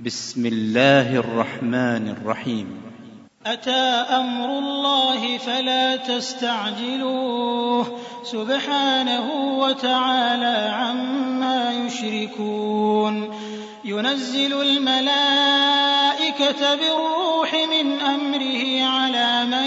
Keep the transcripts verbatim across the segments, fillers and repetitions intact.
بسم الله الرحمن الرحيم. أتى أمر الله فلا تستعجلوه سبحانه وتعالى عما يشركون. ينزل الملائكة بالروح من أمره على من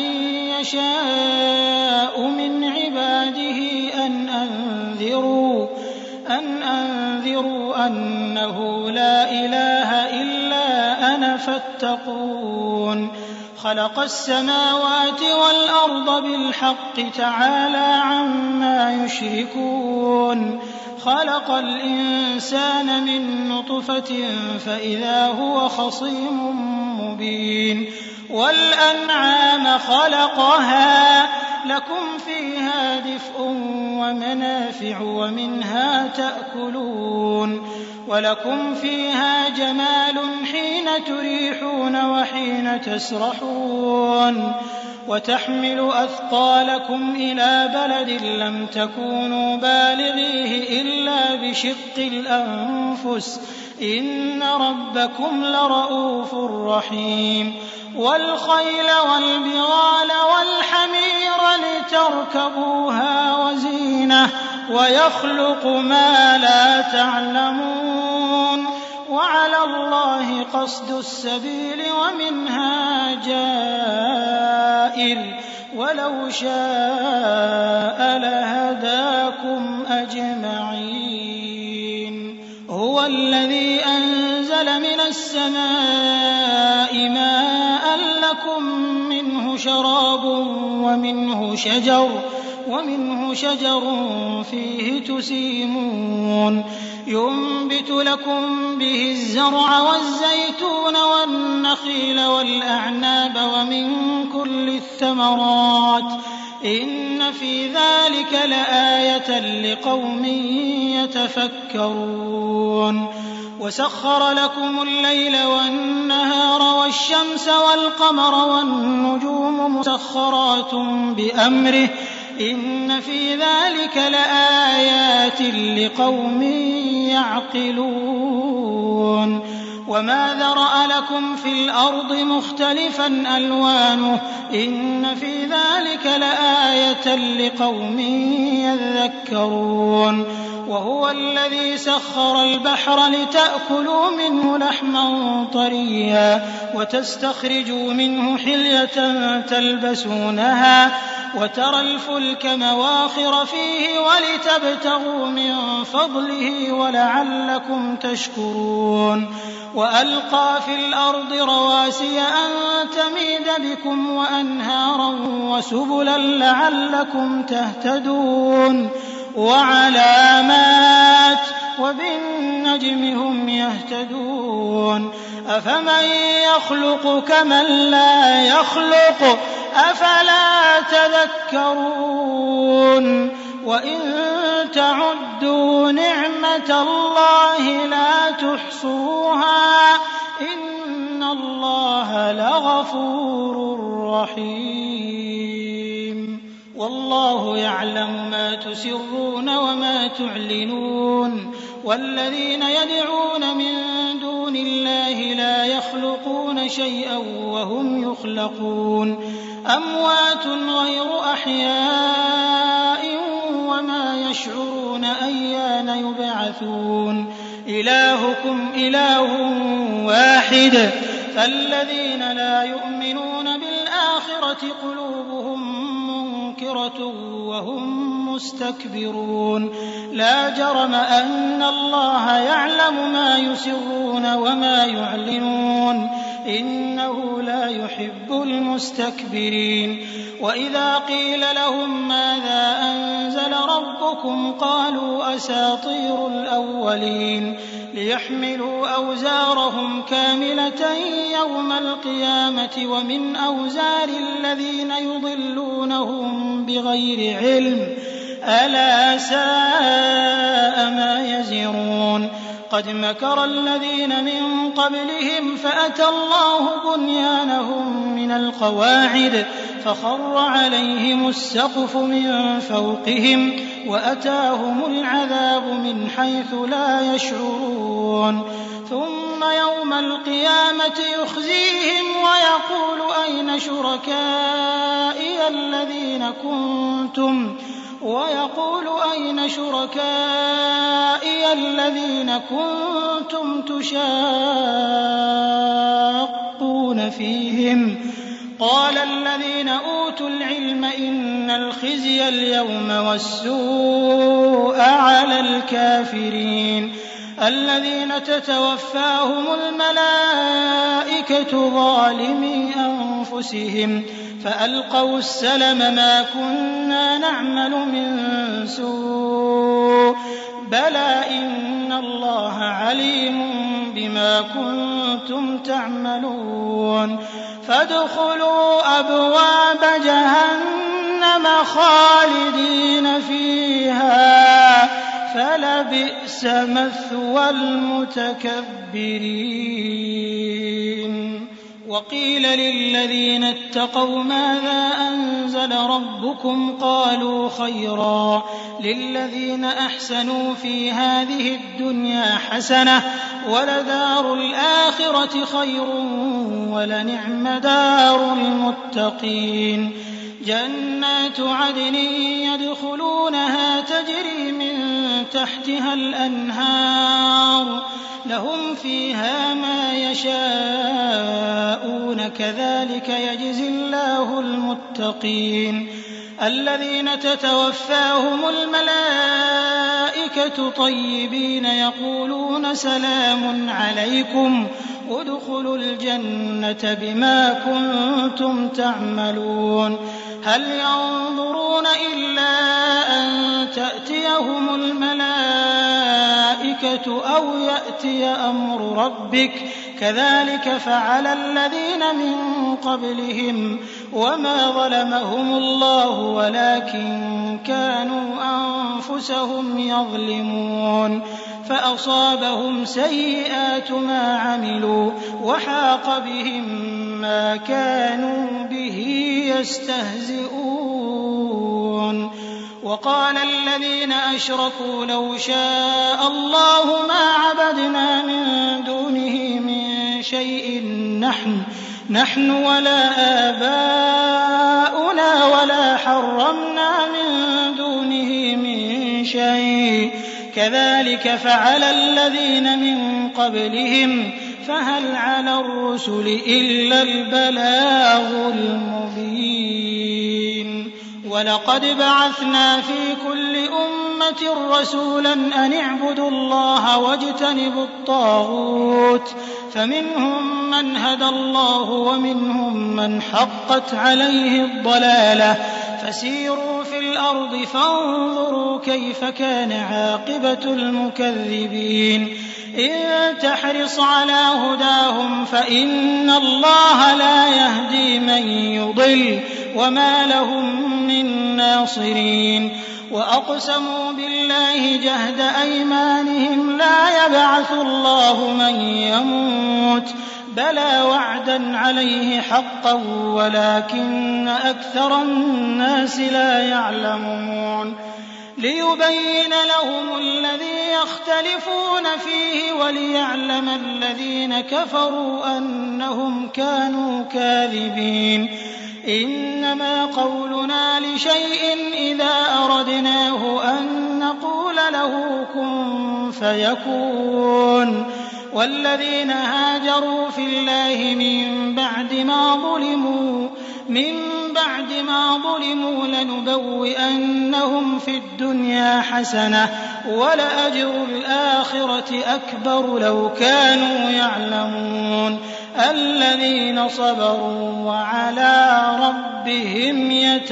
يشاء من عباده أن أنذروا أن أنذروا أنه لا إله إلا أنا فاتقون. خلق السماوات والأرض بالحق تعالى عما يشركون. خلق الإنسان من نطفة فإذا هو خصيم مبين. والأنعام خلقها لكم فيها دفء ومنافع ومنها تأكلون. ولكم فيها جمال حين تريحون وحين تسرحون. وتحمل أثقالكم إلى بلد لم تكونوا بالغيه إلا بشق الأنفس إن ربكم لرءوف رحيم. والخيل والبغال والحمير لتركبوها وزينة ويخلق ما لا تعلمون. وعلى الله قصد السبيل ومنها جائر ولو شاء لهداكم أجمعين. هو الذي أنزل من السماء ماء لكم منه شراب ومنه شجر ومنه شجر فيه تسيمون. ينبت لكم به الزرع والزيتون والنخيل والأعناب ومن كل الثمرات إن في ذلك لآية لقوم يتفكرون. وسخر لكم الليل والنهار والشمس والقمر والنجوم مسخرات بأمره إن في ذلك لآيات لقوم يعقلون. وما ذرأ لكم في الأرض مختلفا ألوانه إن في ذلك لآية لقوم يذكرون. وهو الذي سخر البحر لتأكلوا منه لحما طريا وتستخرجوا منه حلية تلبسونها وترى الفلك مواخر فيه ولتبتغوا من فضله ولعلكم تشكرون. وألقى في الأرض رواسي أن تميد بكم وأنهارا وسبلا لعلكم تهتدون. وعلامات وبالنجم هم يهتدون. أفمن يخلق كمن لا يخلق أفلا تذكرون. وإن تعدوا نعمة الله لا تحصوها إن الله لغفور رحيم. والله يعلم ما تسرون وما تعلنون. والذين يدعون من دون الله لا يخلقون شيئا وهم يخلقون. أموات غير أحياء وما يشعرون أيان يبعثون. إلهكم إله واحد فالذين لا يؤمنون بالآخرة قلوبهم منكرة وهم مستكبرون. لا جرم أن الله يعلم ما يسرون وما يعلنون إنه لا يحب المستكبرين. وإذا قيل لهم ماذا أنزل ربكم قالوا أساطير الأولين ليحملوا أوزارهم كاملة يوم القيامة ومن أوزار الذين يضلونهم بغير علم ألا ساء ما يزرون. قد مكر الذين من قبلهم فأتى الله بنيانهم من القواعد فخر عليهم السقف من فوقهم وأتاهم العذاب من حيث لا يشعرون. ثم يوم القيامة يخزيهم ويقول أين شركائي الذين كنتم ويقول أين شركائي الذين كنتم تشاقون فيهم قال الذين أوتوا العلم إن الخزي اليوم والسوء على الكافرين الذين تتوفاهم الملائكة ظالمي أنفسهم فألقوا السلم ما كنا نعمل من سوء بلى إن الله عليم بما كنتم تعملون فادخلوا أبواب جهنم خالدين فيها فلبئس مثوى المتكبرين وقيل للذين اتقوا ماذا أنزل ربكم قالوا خيرا للذين أحسنوا في هذه الدنيا حسنة ولدار الآخرة خير ولنعم دار المتقين جنات عدن يدخلونها تجري من تحتها الأنهار لهم فيها ما يشاءون كذلك يجزي الله المتقين الذين تتوفاهم الملائكة طيبين يقولون سلام عليكم ادخلوا الجنة بما كنتم تعملون هل ينظرون إلا أن تأتيهم الملائكة أو يأتي أمر ربك كذلك فعل الذين من قبلهم وما ظلمهم الله ولكن كانوا أنفسهم يظلمون فأصابهم سيئات ما عملوا وحاق بهم ما كانوا به يستهزئون وقال الذين أشركوا لو شاء الله ما عبدنا من دونه من شيء نحن نحن ولا آباؤنا ولا حرمنا من دونه من شيء كذلك فعل الذين من قبلهم فهل على الرسل إلا البلاغ المبين ولقد بعثنا في كل أمة رسولا أن اعبدوا الله واجتنبوا الطاغوت فمنهم من هدى الله ومنهم من حقت عليه الضلالة فسيروا في الأرض فانظروا كيف كان عاقبة المكذبين إن تحرص على هداهم فإن الله لا يهدي من يضل وما لهم من ناصرين وأقسموا بالله جهد أيمانهم لا يبعث الله من يموت بلى وعدا عليه حقا ولكن أكثر الناس لا يعلمون ليبين لهم الذي يختلفون فيه وليعلم الذين كفروا أنهم كانوا كاذبين إنما قولنا لشيء إذا أردناه أن نقول له كن فيكون والذين هاجروا في الله من بعد ما ظلموا من بعد ما ظلموا لنبوئنهم في الدنيا حسنة ولأجر الآخرة أكبر لو كانوا يعلمون الذين صبروا وعلى ربهم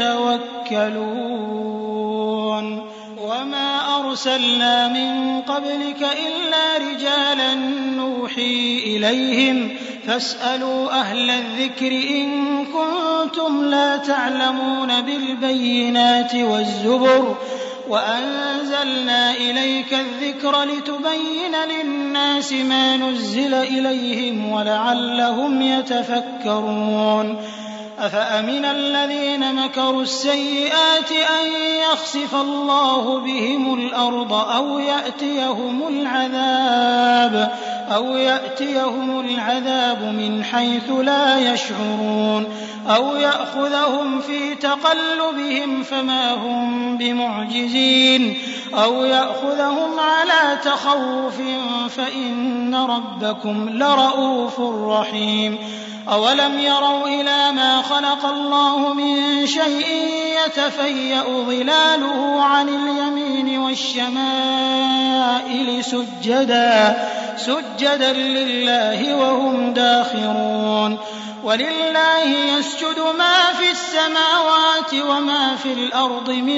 يتوكلون وما أرسلنا من قبلك إلا رجالا نوحي إليهم فاسألوا أهل الذكر إن كنتم لا تعلمون بالبينات والزبر وأنزلنا إليك الذكر لتبين للناس ما نزل إليهم ولعلهم يتفكرون أفأمن الذين مكروا السيئات أن يخسف الله بهم الأرض أو يأتيهم العذاب أو يأتيهم العذاب من حيث لا يشعرون أو يأخذهم في تقلبهم فما هم بمعجزين أو يأخذهم على تخوف فإن ربكم لرءوف رحيم أولم يروا إلى ما خلق الله من شيء يتفيأ ظلاله عن اليمين والشمائل سجدا سجدا لله وهم داخرون ولله يسجد ما في السماوات وما في الأرض من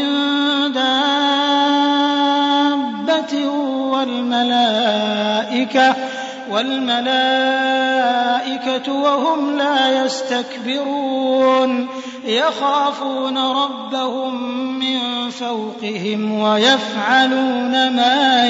دابة والملائكة والملائكة وهم لا يستكبرون يخافون ربهم من فوقهم ويفعلون ما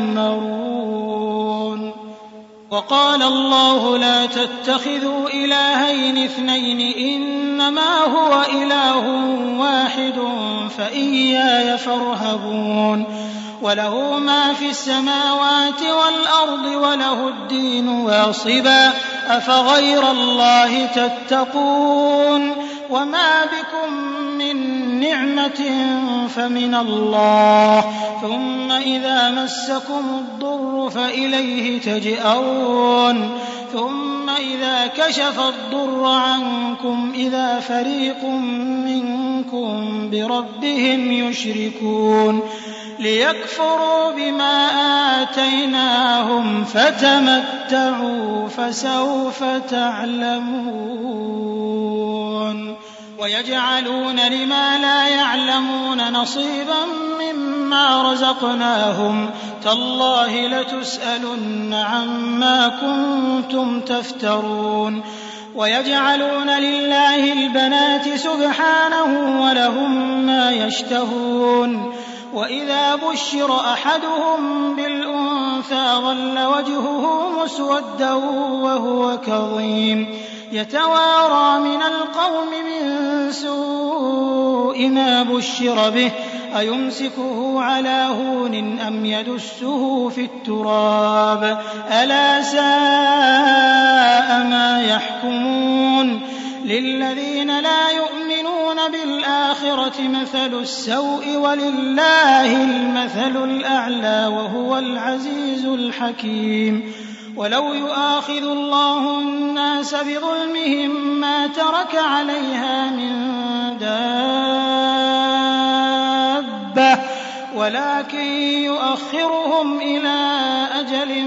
يؤمرون وقال الله لا تتخذوا إلهين اثنين إنما هو إله واحد فإياي فارهبون وله ما في السماوات والأرض وله الدين واصبا أفغير الله تتقون وما بكم من نعمة فمن الله ثم إذا مسكم الضر فإليه تجأرون ثم إذا كشف الضر عنكم إذا فريق منكم بربهم يشركون ليكفروا بما آتيناهم فتمتعوا فسوف تعلمون ويجعلون لما لا يعلمون نصيبا مما رزقناهم تالله لتسألن عما كنتم تفترون ويجعلون لله البنات سبحانه ولهم ما يشتهون وإذا بشر أحدهم بالأنثى ظل وجهه مسودا وهو كظيم يتوارى من القوم من سوء ما بشر به أيمسكه على هون أم يدسه في التراب ألا ساء ما يحكمون للذين لا يؤمنون بالآخرة مثل السوء ولله المثل الأعلى وهو العزيز الحكيم ولو يؤاخذ الله الناس بظلمهم ما ترك عليها من دابة ولكن يؤخرهم إلى أجل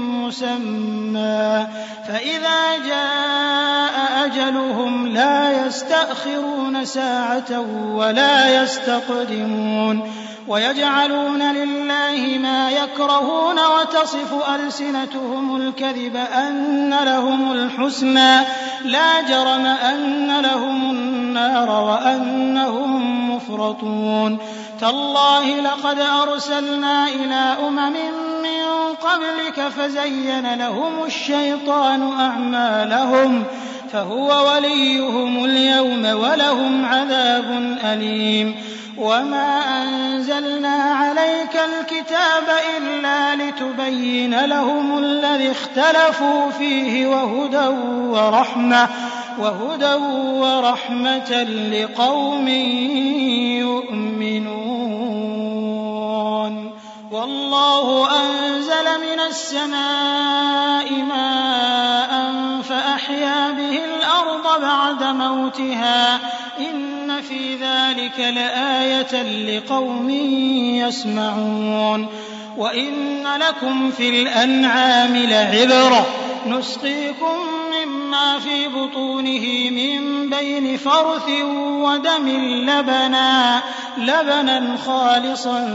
مسمى فإذا جاء أجلهم لا يستأخرون ساعة ولا يستقدمون ويجعلون لله ما يكرهون وتصف ألسنتهم الكذب أن لهم الحسنى لا جرم أن لهم النار وأنهم مفرطون تالله لقد أرسلنا إلى أمم من قبلك فزين لهم الشيطان أعمالهم فهو وليهم اليوم ولهم عذاب أليم وما أنزلنا عليك الكتاب إلا لتبين لهم الذي اختلفوا فيه وهدى ورحمة وهدى ورحمة لقوم يؤمنون والله أنزل من السماء ماء فأحيا به الأرض بعد موتها إن في ذلك لآية لقوم يسمعون وإن لكم في الأنعام لعبرة نسقيكم مما في بطونه من بين فرث ودم لبنا لبنا خالصا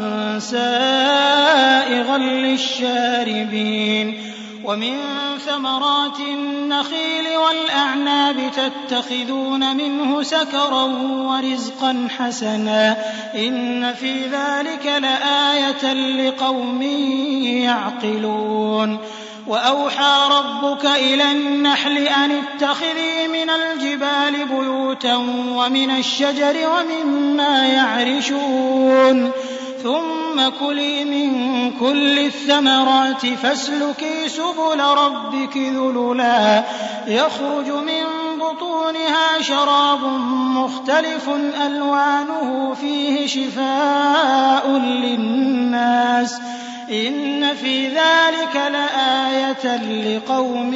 سائغا للشاربين ومن ثمرات النخيل والأعناب تتخذون منه سكرا ورزقا حسنا إن في ذلك لآية لقوم يعقلون وأوحى ربك إلى النحل أن اتخذي من الجبال بيوتا ومن الشجر ومما يعرشون ثم كلي من كل الثمرات فاسلكي سبل ربك ذللا يخرج من بطونها شراب مختلف ألوانه فيه شفاء للناس إن في ذلك لآية لقوم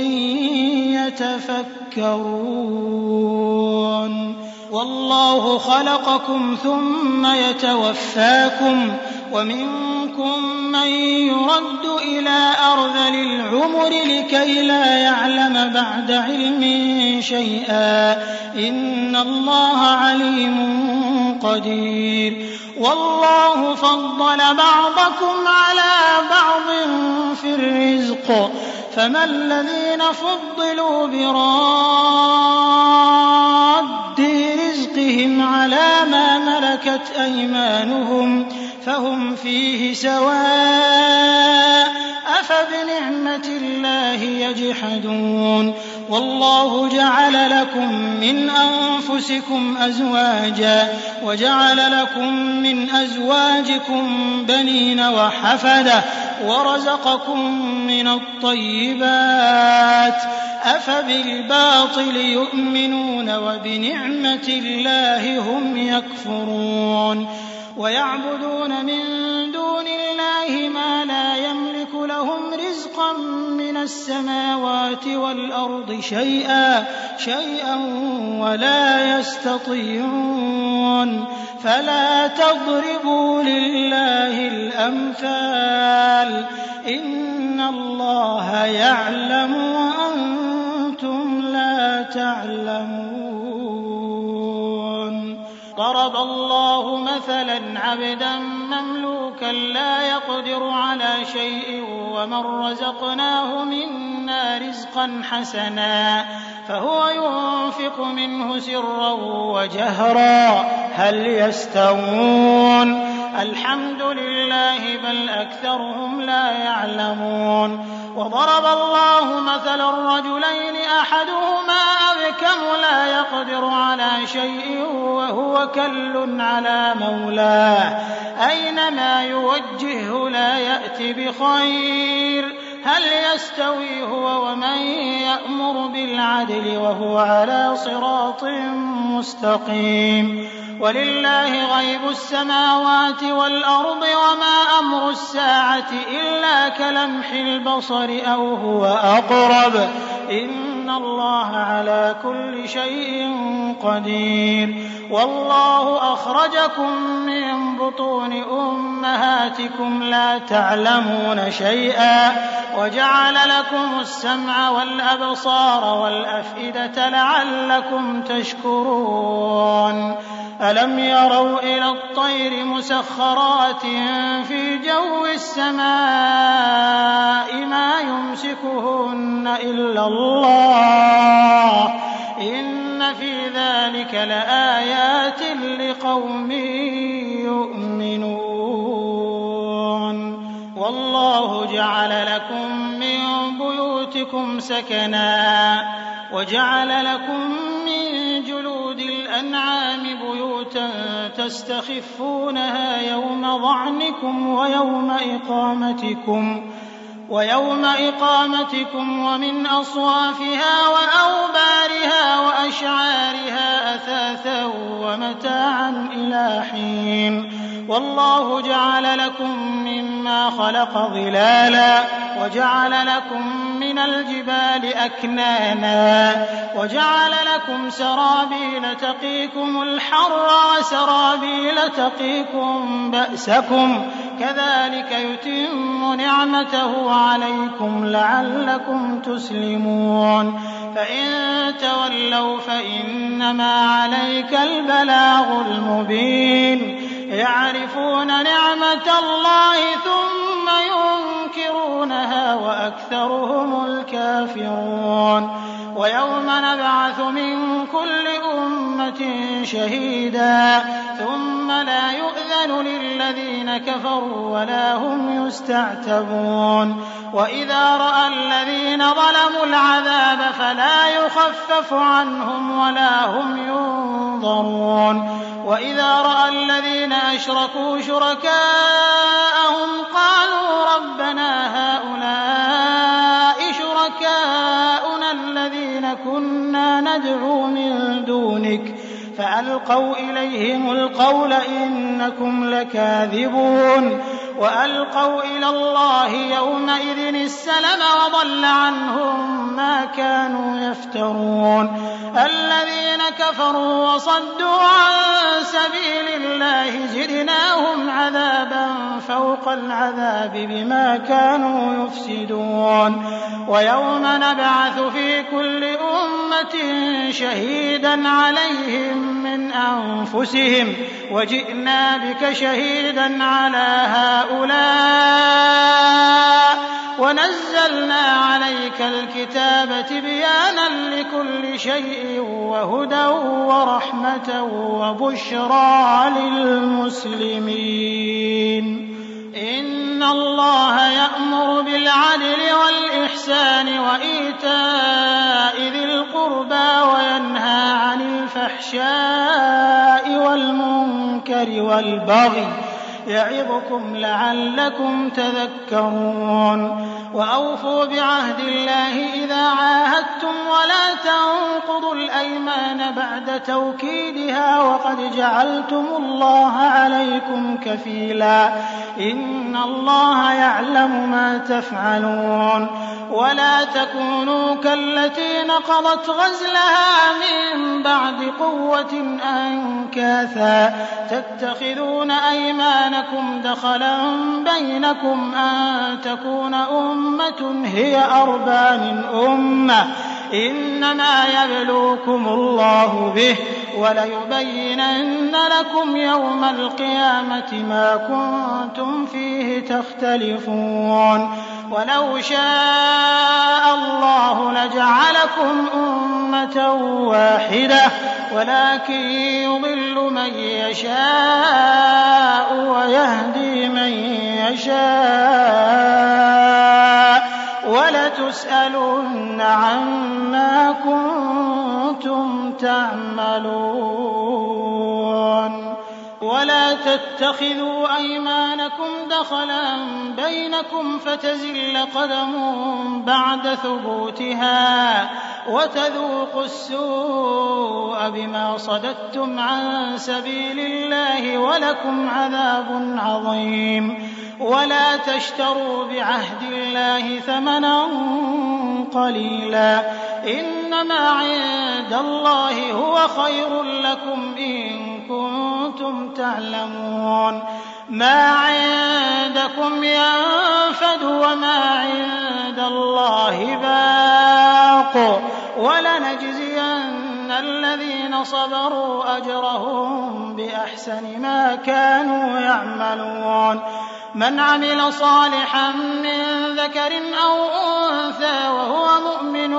يتفكرون والله خلقكم ثم يتوفاكم ومنكم من يرد إلى أرذل العمر لكي لا يعلم بعد علم شيئا إن الله عليم قدير والله فضل بعضكم على بعض في الرزق فما الذين فضلوا براد رزقهم على ما ملكت أيمانهم فهم فيه سواء أفبنعمة الله يجحدون والله جعل لكم من أنفسكم أزواجا وجعل لكم من أزواجكم بنين وحفدة ورزقكم من الطيبات أفبالباطل يؤمنون وبنعمة الله هم يكفرون ويعبدون من دون الله ما لا يملك لهم رزقا من السماوات والأرض شيئا شيئا ولا يستطيعون فلا تضربوا لله الأمثال إن الله يعلم وأنتم لا تعلمون ضرب الله مثلا عبدا مملوكا لا يقدر على شيء ومن رزقناه منا رزقا حسنا فهو ينفق منه سرا وجهرا هل يستوون الحمد لله بل أكثرهم لا يعلمون وضرب الله مثلا رجلين أحدهما أبكم لا يقدر على شيء وهو كل على مولاه أينما يوجهه لا يأتي بخير هل يستوي هو ومن يأمر بالعدل وهو على صراط مستقيم ولله غيب السماوات والأرض وما أمر الساعة إلا كلمح البصر أو هو أقرب إن الله على كل شيء قدير والله أخرجكم من بطون أمهاتكم لا تعلمون شيئا وجعل لكم السمع والأبصار والأفئدة لعلكم تشكرون ألم يروا إلى الطير مسخرات في جو السماء ما يمسكهن إلا الله إن في ذلك لآيات لقوم يؤمنون والله جعل لكم من بيوتكم سكنا وجعل لكم من جلود الأنعام بيوتا تستخفونها يوم ظعنكم ويوم إقامتكم ويوم إقامتكم ومن أصوافها وأوبارها وأشعارها أثاثا ومتاعا إلى حين والله جعل لكم مما خلق ظلالا وجعل لكم من الجبال أكنانا وجعل لكم سرابيل تقيكم الحر وسرابيل تقيكم بأسكم كذلك يتم نعمته عليكم لعلكم تسلمون فإن تولوا فإنما عليك البلاغ المبين يعرفون نعمة الله ثم ينكرونها وأكثرهم الكافرون ويوم نبعث من كل أمة شهيدا ثم لا يؤذن للذين كفروا ولا هم يستعتبون وإذا رأى الذين ظلموا العذاب فلا يخفف عنهم ولا هم ينظرون وإذا رأى الذين أشركوا شركاءهم قالوا ربنا هؤلاء شركاؤنا الذين كنا ندعو من دونك فألقوا إليهم القول إنكم لكاذبون وألقوا إلى الله يومئذ السلم وضل عنهم ما كانوا يفترون الذين كفروا وصدوا عن سبيل الله زدناهم عذابا فوق العذاب بما كانوا يفسدون ويوم نبعث في كل أمة شهيدا عليهم من أنفسهم وجئنا بك شهيدا على هؤلاء ونزلنا عليك الكتاب تبيانا لكل شيء وهدى ورحمة وبشرى للمسلمين إن الله يأمر بالعدل والإحسان وإيتاء ذي القربى وينهى عن الفحشاء والمنكر والبغي يعظكم لعلكم تذكرون وأوفوا بعهد الله إذا عاهدتم ولا تنقضوا الأيمان بعد توكيدها وقد جعلتم الله عليكم كفيلا إن الله يعلم ما تفعلون ولا تكونوا كالتي نقضت غزلها من بعد قوة أنكاثا تتخذون أيمانكم دخلا بينكم أن تكون أمة هي أربى من أمة إنما يبلوكم الله به وليبينن لكم يوم القيامة ما كنتم فيه تختلفون ولو شاء الله لجعلكم أمة واحدة ولكن يضل من يشاء ويهدي من يشاء ولتسألن عما كنتم تعملون ولا تتخذوا أيمانكم دخلا بينكم فتزل قدم بعد ثبوتها وتذوقوا السوء بما صددتم عن سبيل الله ولكم عذاب عظيم ولا تشتروا بعهد الله ثمنا قليلا إنما عند الله هو خير لكم إن كنتم تعلمون ما عندكم ينفد وما عند الله باق ولنجزين الذين صبروا أجرهم بأحسن ما كانوا يعملون من عمل صالحا من ذكر أو أنثى وهو مؤمن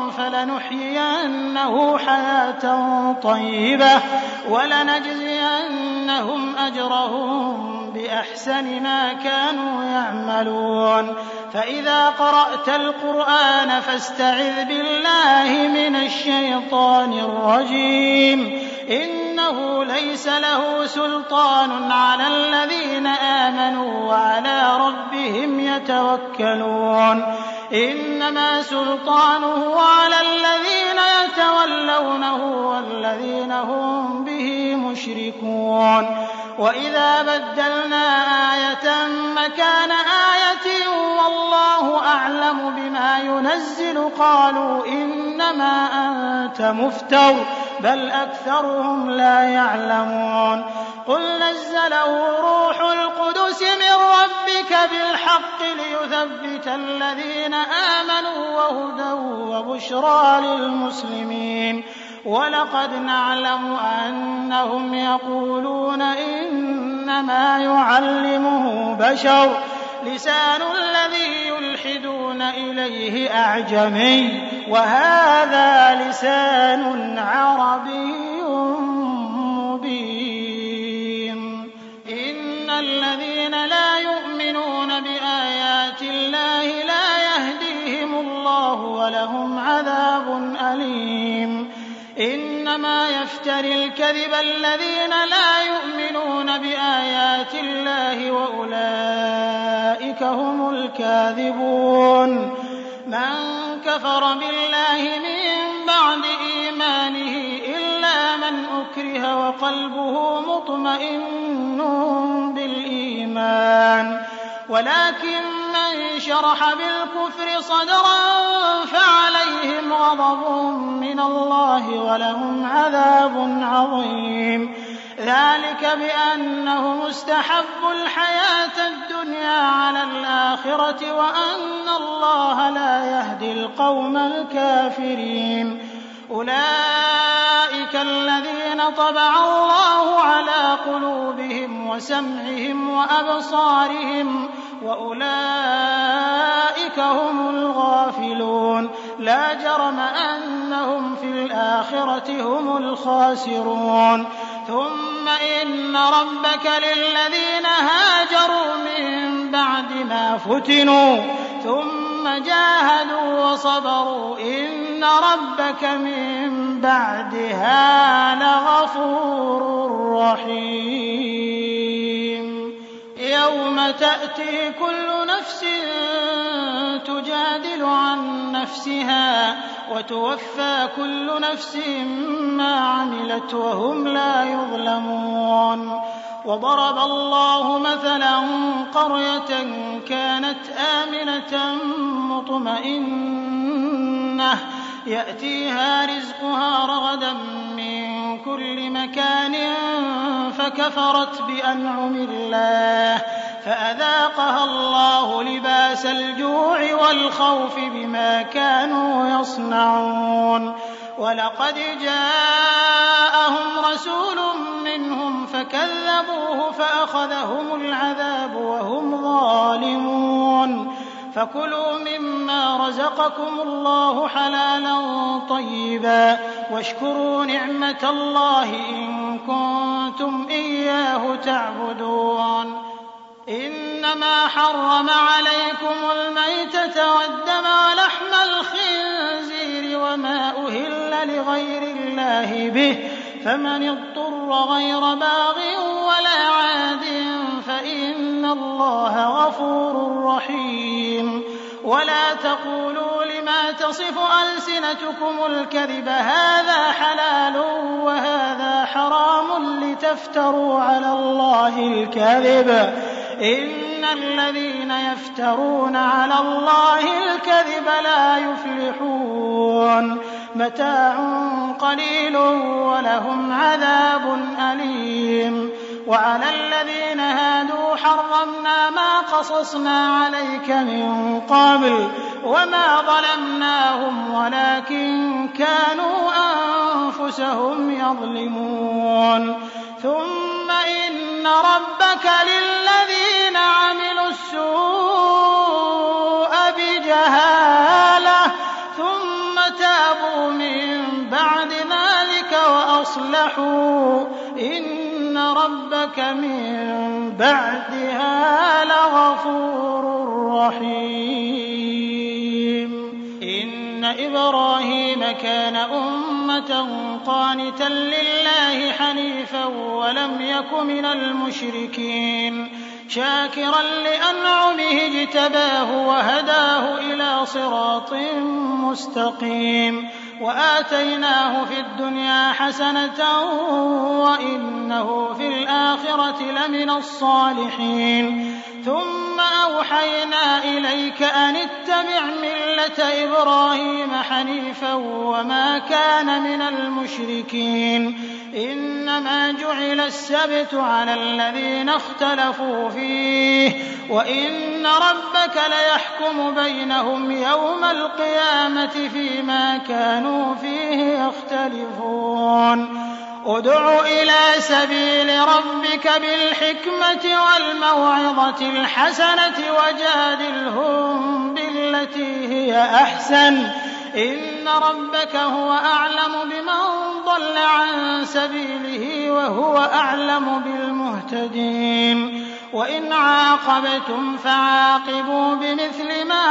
فلنحيينه حياة طيبة ولنجزينهم أجرهم بأحسن ما كانوا يعملون فإذا قرأت القرآن فاستعذ بالله من الشيطان الرجيم إنه ليس له سلطان على الذين آمنوا وعلى ربهم يتوكلون إنما سلطانه على الذين يتولونه والذين هم به مشركون وإذا بدلنا آية مكان آية والله أعلم بما ينزل قالوا إنما أنت مفتر بل أكثرهم لا يعلمون قل نزله روح القدس من ربك بالحق ليثبت الذين آمنوا وهدى وبشرى للمسلمين ولقد نعلم أنهم يقولون إنما يعلمه بشر لسان الذي يلحدون إليه أعجمي وهذا لسان عربي مبين. إن الذين لا يؤمنون بآيات الله لا يهديهم الله ولهم عذاب أليم. إنما يفتري الكذب الذين لا يؤمنون بآيات الله وأولئك هم الكاذبون. من كفر بالله من بعد إيمانه إلا من أكره وقلبه مطمئن بالإيمان، ولكن من شرح بالكفر صدرا فعليهم غضب من الله ولهم عذاب عظيم. ذلك بأنهم استحبوا الحياة الدنيا على الآخرة وأن الله لا يهدي القوم الكافرين. أولئك الذين طبع الله على قلوبهم وسمعهم وأبصارهم وأولئك هم الغافلون. لا جرم أنهم في الآخرة هم الخاسرون. ثم إن ربك للذين هاجروا من بعد ما فتنوا ثم جاهدوا وصبروا إن ربك من بعدها لغفور رحيم. يوم تأتي كل نفس تجادل عن نفسها وتوفى كل نفس ما عملت وهم لا يظلمون. وضرب الله مثلا قرية كانت آمنة مطمئنة يأتيها رزقها رغدا من كل مكان فكفرت بأنعم الله فأذاقها الله لباس الجوع والخوف بما كانوا يصنعون. ولقد جاءهم رسول منهم فكذبوه فأخذهم العذاب وهم ظالمون. فكلوا مما رزقكم الله حلالا طيبا واشكروا نعمة الله إن كنتم إياه تعبدون. إنما حرم عليكم الميتة والدم ولحم الخنزير وما أهل لغير الله به فمن اضطر غير باغ ولا عاد فإن الله غفور رحيم. ولا تقولوا لما تصف ألسنتكم الكذب هذا حلال وهذا حرام لتفتروا على الله الكذب إن الذين يفترون على الله الكذب لا يفلحون. متاع قليل ولهم عذاب أليم. وعلى الذين هادوا حرمنا ما قصصنا عليك من قبل وما ظلمناهم ولكن كانوا أنفسهم يظلمون. ثم إن ربك للذين عملوا السوء بجهالة ثم تابوا من بعد ذلك وأصلحوا إن ربك من بعدها لغفور رحيم. إن إبراهيم كان أمة قانتا لله حنيفا ولم يك من المشركين شاكرا لأنعمه اجتباه وهداه إلى صراط مستقيم. وآتيناه في الدنيا حسنة وإنه في الآخرة لمن الصالحين. ثم أوحينا إليك أن اتبع ملة إبراهيم حنيفا وما كان من المشركين. إنما جعل السبت على الذين اختلفوا فيه وإن ربك ليحكم بينهم يوم القيامة فيما كانوا فيه يختلفون. ادع إلى سبيل ربك بالحكمة والموعظة الحسنة وجادلهم بالتي هي أحسن إن ربك هو أعلم بمن ضل عن سبيله وهو أعلم بالمهتدين وإن عاقبتم فعاقبوا بمثل ما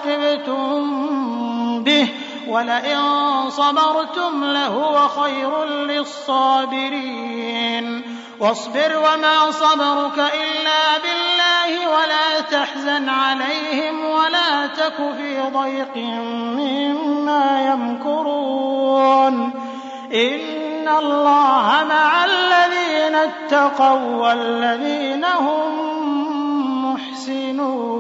عوقبتم به ولئن صبرتم لهو خير للصابرين واصبر وما صبرك إلا بالله ولا تحزن عليهم ولا تك في ضيق مما يمكرون إن الله مع الذين اتقوا والذين هم محسنون.